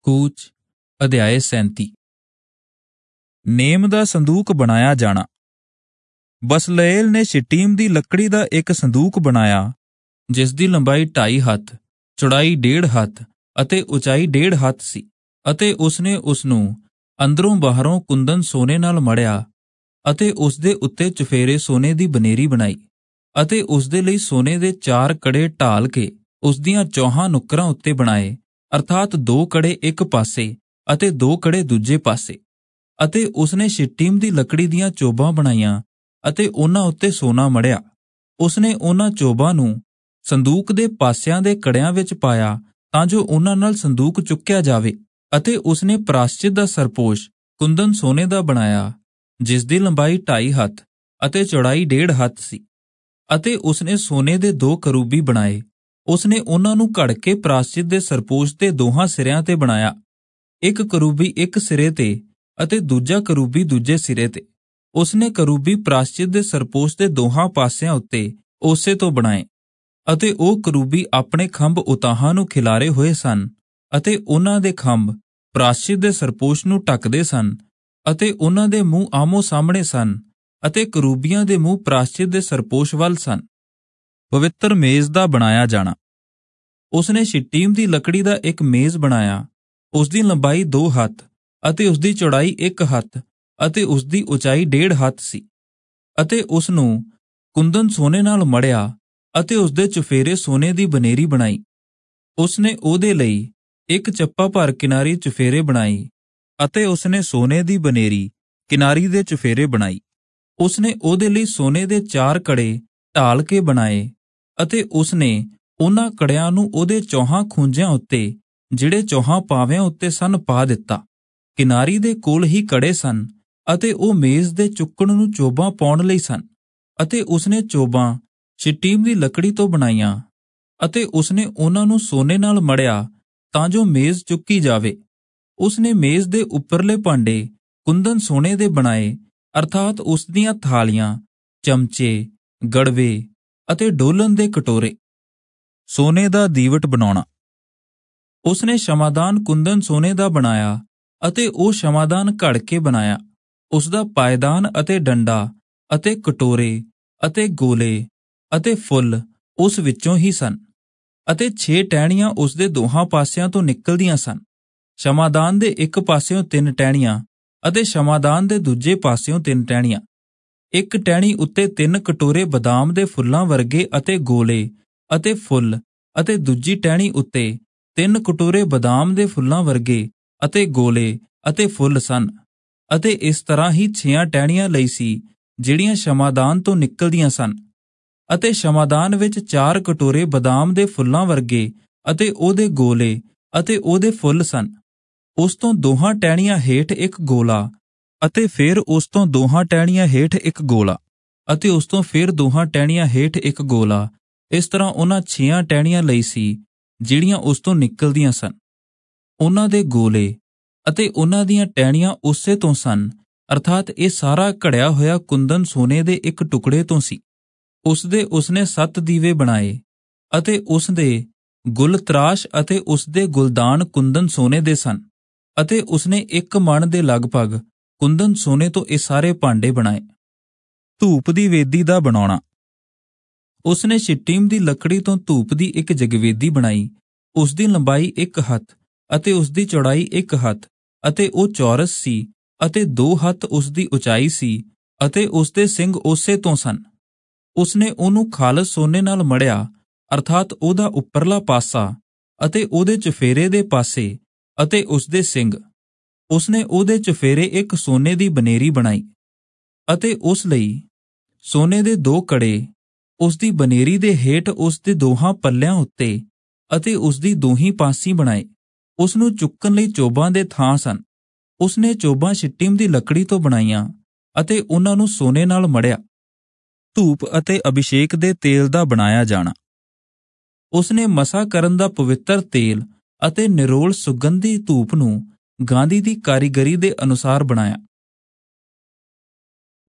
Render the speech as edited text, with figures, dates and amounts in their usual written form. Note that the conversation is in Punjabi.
ਕੂਚ ਅਧਿਆਇ 37। ਨੇਮ ਦਾ ਸੰਦੂਕ ਬਣਾਇਆ ਜਾਣਾ। ਬਸਲੇਲ ਨੇ ਸ਼ਿੱਟੀਮ ਦੀ ਲੱਕੜੀ ਦਾ ਇੱਕ ਸੰਦੂਕ ਬਣਾਇਆ, ਜਿਸ ਦੀ ਲੰਬਾਈ 2.5 ਹੱਥ, ਚੌੜਾਈ 1.5 ਹੱਥ ਅਤੇ ਉਚਾਈ 1.5 ਹੱਥ ਸੀ, ਅਤੇ ਉਸਨੇ ਉਸ ਨੂੰ ਅੰਦਰੋਂ ਬਾਹਰੋਂ ਕੁੰਦਨ ਸੋਨੇ ਨਾਲ ਮੜਿਆ ਅਤੇ ਉਸਦੇ ਉੱਤੇ ਚੁਫੇਰੇ ਸੋਨੇ ਦੀ ਬਨੇਰੀ ਬਣਾਈ, ਅਤੇ ਉਸਦੇ ਲਈ ਸੋਨੇ ਦੇ 4 ਕੜੇ ਢਾਲ ਕੇ ਉਸਦੀਆਂ ਚੌਹਾਂ ਨੁੱਕਰਾਂ ਉੱਤੇ ਬਣਾਏ, ਅਰਥਾਤ 2 ਕੜੇ ਇੱਕ ਪਾਸੇ ਅਤੇ 2 ਕੜੇ ਦੂਜੇ ਪਾਸੇ। ਅਤੇ ਉਸਨੇ ਸ਼ਿੱਟੀਮ ਦੀ ਲੱਕੜੀ ਦੀਆਂ ਚੋਬਾਂ ਬਣਾਈਆਂ ਅਤੇ ਉਹਨਾਂ ਉੱਤੇ ਸੋਨਾ ਮੜਿਆ। ਉਸਨੇ ਉਹਨਾਂ ਚੋਬਾਂ ਨੂੰ ਸੰਦੂਕ ਦੇ ਪਾਸਿਆਂ ਦੇ ਕੜਿਆਂ ਵਿੱਚ ਪਾਇਆ, ਤਾਂ ਜੋ ਉਹਨਾਂ ਨਾਲ ਸੰਦੂਕ ਚੁੱਕਿਆ ਜਾਵੇ। ਅਤੇ ਉਸਨੇ ਪ੍ਰਾਸ਼ਚਿਤ ਦਾ ਸਰਪੋਸ਼ ਕੁੰਦਨ ਸੋਨੇ ਦਾ ਬਣਾਇਆ, ਜਿਸ ਦੀ ਲੰਬਾਈ 2.5 ਹੱਥ ਅਤੇ ਚੌੜਾਈ 1.5 ਹੱਥ ਸੀ। ਅਤੇ ਉਸਨੇ ਸੋਨੇ ਦੇ 2 ਕਰੂਬੀ ਬਣਾਏ। ਉਸਨੇ ਉਹਨਾਂ ਨੂੰ ਘੜ ਕੇ ਪ੍ਰਾਸ਼ਚਿਤ ਦੇ ਸਰਪੋਸ਼ ਦੇ ਦੋਹਾਂ ਸਿਰਿਆਂ ਤੇ ਬਣਾਇਆ, ਇੱਕ ਕਰੂਬੀ ਇੱਕ ਸਿਰੇ ਤੇ ਅਤੇ ਦੂਜਾ ਕਰੂਬੀ ਦੂਜੇ ਸਿਰੇ ਤੇ। ਉਸਨੇ ਕਰੂਬੀ ਪ੍ਰਾਸ਼ਚਿਤ ਦੇ ਸਰਪੋਸ਼ ਦੇ ਦੋਹਾਂ ਪਾਸਿਆਂ ਉੱਤੇ ਉਸੇ ਤੋਂ ਬਣਾਏ, ਅਤੇ ਉਹ ਕਰੂਬੀ ਆਪਣੇ ਖੰਭ ਉਤਾਹਾਂ ਨੂੰ ਖਿਲਾਰੇ ਹੋਏ ਸਨ, ਅਤੇ ਉਹਨਾਂ ਦੇ ਖੰਭ ਪ੍ਰਾਸ਼ਚਿਤ ਦੇ ਸਰਪੋਸ਼ ਨੂੰ ਢੱਕਦੇ ਸਨ, ਅਤੇ ਉਹਨਾਂ ਦੇ ਮੂੰਹ ਆਮੋ ਸਾਹਮਣੇ ਸਨ, ਅਤੇ ਕਰੂਬੀਆਂ ਦੇ ਮੂੰਹ ਪ੍ਰਾਸ਼ਚਿਤ ਦੇ ਸਰਪੋਸ਼ ਵੱਲ ਸਨ। ਪਵਿੱਤਰ ਮੇਜ਼ ਦਾ ਬਣਾਇਆ ਜਾਣਾ। ਉਸਨੇ ਸ਼ਿੱਟੀਮ ਦੀ ਲੱਕੜੀ ਦਾ ਇੱਕ ਮੇਜ਼ ਬਣਾਇਆ। ਉਸਦੀ ਲੰਬਾਈ 2 ਹੱਥ ਅਤੇ ਉਸਦੀ ਚੌੜਾਈ 1 ਹੱਥ ਅਤੇ ਉਸਦੀ ਉਚਾਈ 1.5 ਹੱਥ ਸੀ, ਅਤੇ ਉਸਨੂੰ ਕੁੰਦਨ ਸੋਨੇ ਨਾਲ ਮੜਿਆ ਅਤੇ ਉਸਦੇ ਚੁਫੇਰੇ ਸੋਨੇ ਦੀ ਬਨੇਰੀ ਬਣਾਈ। ਉਸਨੇ ਉਹਦੇ ਲਈ ਇੱਕ ਚੱਪਾ ਭਰ ਕਿਨਾਰੀ ਚੁਫੇਰੇ ਬਣਾਈ, ਅਤੇ ਉਸਨੇ ਸੋਨੇ ਦੀ ਬਨੇਰੀ ਕਿਨਾਰੀ ਦੇ ਚੁਫੇਰੇ ਬਣਾਈ। ਉਸਨੇ ਉਹਦੇ ਲਈ ਸੋਨੇ ਦੇ 4 ਕੜੇ ਢਾਲ ਕੇ ਬਣਾਏ, ਅਤੇ ਉਸਨੇ ਉਹਨਾਂ ਕੜਿਆਂ ਨੂੰ ਉਹਦੇ ਚੌਹਾਂ ਖੂੰਜਿਆਂ ਉੱਤੇ, ਜਿਹੜੇ ਚੌਹਾਂ ਪਾਵਿਆਂ ਉੱਤੇ ਸਨ, ਪਾ ਦਿੱਤਾ। ਕਿਨਾਰੀ ਦੇ ਕੋਲ ਹੀ ਕੜੇ ਸਨ, ਅਤੇ ਉਹ ਮੇਜ਼ ਦੇ ਚੁੱਕਣ ਨੂੰ ਚੋਬਾਂ ਪਾਉਣ ਲਈ ਸਨ। ਅਤੇ ਉਸਨੇ ਚੋਬਾਂ ਸ਼ਿੱਟੀਮ ਦੀ ਲੱਕੜੀ ਤੋਂ ਬਣਾਈਆਂ, ਅਤੇ ਉਸਨੇ ਉਹਨਾਂ ਨੂੰ ਸੋਨੇ ਨਾਲ ਮੜਿਆ, ਤਾਂ ਜੋ ਮੇਜ਼ ਚੁੱਕੀ ਜਾਵੇ। ਉਸਨੇ ਮੇਜ਼ ਦੇ ਉੱਪਰਲੇ ਭਾਂਡੇ ਕੁੰਦਨ ਸੋਨੇ ਦੇ ਬਣਾਏ, ਅਰਥਾਤ ਉਸ ਦੀਆਂ ਥਾਲੀਆਂ, ਚਮਚੇ, ਗੜਵੇ ਅਤੇ ਡੋਲਣ ਦੇ ਕਟੋਰੇ। ਸੋਨੇ ਦਾ ਦੀਵਟ ਬਣਾਉਣਾ। ਉਸਨੇ ਸ਼ਮਾਦਾਨ ਕੁੰਦਨ ਸੋਨੇ ਦਾ ਬਣਾਇਆ, ਅਤੇ ਉਹ ਸ਼ਮਾਦਾਨ ਘੜ ਕੇ ਬਣਾਇਆ। ਉਸਦਾ ਪਾਇਦਾਨ ਅਤੇ ਡੰਡਾ ਅਤੇ ਕਟੋਰੇ ਅਤੇ ਗੋਲੇ ਅਤੇ ਫੁੱਲ ਉਸ ਵਿੱਚੋਂ ਹੀ ਸਨ, ਅਤੇ 6 ਟਹਿਣੀਆਂ ਉਸਦੇ ਦੋਹਾਂ ਪਾਸਿਆਂ ਤੋਂ ਨਿਕਲਦੀਆਂ ਸਨ। ਸ਼ਮਾਦਾਨ ਦੇ ਇੱਕ ਪਾਸਿਓਂ 3 ਟਹਿਣੀਆਂ ਅਤੇ ਸ਼ਮਾਦਾਨ ਦੇ ਦੂਜੇ ਪਾਸਿਓਂ 3 ਟਹਿਣੀਆਂ। ਇੱਕ ਟਹਿਣੀ ਉੱਤੇ 3 ਕਟੋਰੇ ਬਦਾਮ ਦੇ ਫੁੱਲਾਂ ਵਰਗੇ ਅਤੇ ਗੋਲੇ ਅਤੇ ਫੁੱਲ, ਅਤੇ ਦੂਜੀ ਟਹਿਣੀ ਉੱਤੇ 3 ਕਟੋਰੇ ਬਦਾਮ ਦੇ ਫੁੱਲਾਂ ਵਰਗੇ ਅਤੇ ਗੋਲੇ ਅਤੇ ਫੁੱਲ ਸਨ। ਅਤੇ ਇਸ ਤਰ੍ਹਾਂ ਹੀ 6 ਟਹਿਣੀਆਂ ਲਈ ਸੀ, ਜਿਹੜੀਆਂ ਸ਼ਮਾਦਾਨ ਤੋਂ ਨਿਕਲਦੀਆਂ ਸਨ। ਅਤੇ ਸ਼ਮਾਦਾਨ ਵਿੱਚ 4 ਕਟੋਰੇ ਬਦਾਮ ਦੇ ਫੁੱਲਾਂ ਵਰਗੇ ਅਤੇ ਉਹਦੇ ਗੋਲੇ ਅਤੇ ਉਹਦੇ ਫੁੱਲ ਸਨ। ਉਸ ਤੋਂ 2 ਟਹਿਣੀਆਂ ਹੇਠ ਇੱਕ ਗੋਲਾ, ਅਤੇ ਫਿਰ ਉਸ ਤੋਂ 2 ਟਹਿਣੀਆਂ ਹੇਠ ਇੱਕ ਗੋਲਾ, ਅਤੇ ਉਸ ਤੋਂ ਫਿਰ 2 ਟਹਿਣੀਆਂ ਹੇਠ ਇੱਕ ਗੋਲਾ। ਇਸ ਤਰ੍ਹਾਂ ਉਹਨਾਂ 6 ਟਹਿਣੀਆਂ ਲਈ ਸੀ, ਜਿਹੜੀਆਂ ਉਸ ਤੋਂ ਨਿਕਲਦੀਆਂ ਸਨ। ਉਹਨਾਂ ਦੇ ਗੋਲੇ ਅਤੇ ਉਹਨਾਂ ਦੀਆਂ ਟਹਿਣੀਆਂ ਉਸੇ ਤੋਂ ਸਨ, ਅਰਥਾਤ ਇਹ ਸਾਰਾ ਘੜਿਆ ਹੋਇਆ ਕੁੰਦਨ ਸੋਨੇ ਦੇ ਇੱਕ ਟੁਕੜੇ ਤੋਂ ਸੀ। ਉਸਨੇ 7 ਦੀਵੇ ਬਣਾਏ, ਅਤੇ ਉਸਦੇ ਗੁਲ ਤਰਾਸ਼ ਅਤੇ ਉਸਦੇ ਗੁਲਦਾਨ ਕੁੰਦਨ ਸੋਨੇ ਦੇ ਸਨ। ਅਤੇ ਉਸਨੇ 1 ਮਣ ਦੇ ਲਗਭਗ ਕੁੰਦਨ ਸੋਨੇ ਤੋਂ ਇਹ ਸਾਰੇ ਭਾਂਡੇ ਬਣਾਏ। ਧੂਪ ਦੀ ਵੇਦੀ ਦਾ ਬਣਾਉਣਾ। ਉਸਨੇ ਸ਼ਿੱਟੀਮ ਦੀ ਲੱਕੜੀ ਤੋਂ ਧੂਪ ਦੀ ਇੱਕ ਜਗਵੇਦੀ ਬਣਾਈ। ਉਸਦੀ ਲੰਬਾਈ 1 ਹੱਥ ਅਤੇ ਉਸਦੀ ਚੌੜਾਈ 1 ਹੱਥ, ਅਤੇ ਉਹ ਚੌਰਸ ਸੀ, ਅਤੇ 2 ਹੱਥ ਉਸਦੀ ਉਚਾਈ ਸੀ, ਅਤੇ ਉਸਦੇ ਸਿੰਗ ਉਸੇ ਤੋਂ ਸਨ। ਉਸਨੇ ਉਹਨੂੰ ਖਾਲਸ ਸੋਨੇ ਨਾਲ ਮੜਿਆ, ਅਰਥਾਤ ਉਹਦਾ ਉੱਪਰਲਾ ਪਾਸਾ ਅਤੇ ਉਹਦੇ ਚੁਫੇਰੇ ਦੇ ਪਾਸੇ ਅਤੇ ਉਸਦੇ ਸਿੰਗ। ਉਸਨੇ ਉਹਦੇ ਚੁਫੇਰੇ ਇੱਕ ਸੋਨੇ ਦੀ ਬਨੇਰੀ ਬਣਾਈ, ਅਤੇ ਉਸ ਲਈ ਸੋਨੇ ਦੇ 2 ਕੜੇ ਉਸਦੀ ਬਨੇਰੀ ਦੇ ਹੇਠ ਉਸਦੇ ਦੋਹਾਂ ਪੱਲਿਆਂ ਉੱਤੇ ਅਤੇ ਉਸਦੀ ਦੋਹੀਂ ਪਾਸੀਂ ਬਣਾਏ। ਉਸਨੂੰ ਚੁੱਕਣ ਲਈ ਚੋਬਾਂ ਦੇ ਥਾਂ ਸਨ। ਉਸਨੇ ਚੋਬਾਂ ਸ਼ਿੱਟੀਮ ਦੀ ਲੱਕੜੀ ਤੋਂ ਬਣਾਈਆਂ, ਅਤੇ ਉਹਨਾਂ ਨੂੰ ਸੋਨੇ ਨਾਲ ਮੜਿਆ। ਧੂਪ ਅਤੇ ਅਭਿਸ਼ੇਕ ਦੇ ਤੇਲ ਦਾ ਬਣਾਇਆ ਜਾਣਾ। ਉਸਨੇ ਮਸਾ ਕਰਨ ਦਾ ਪਵਿੱਤਰ ਤੇਲ ਅਤੇ ਨਿਰੋਲ ਸੁਗੰਧੀ ਧੂਪ ਨੂੰ ਗਾਂਧੀ ਦੀ ਕਾਰੀਗਰੀ ਦੇ ਅਨੁਸਾਰ ਬਣਾਇਆ।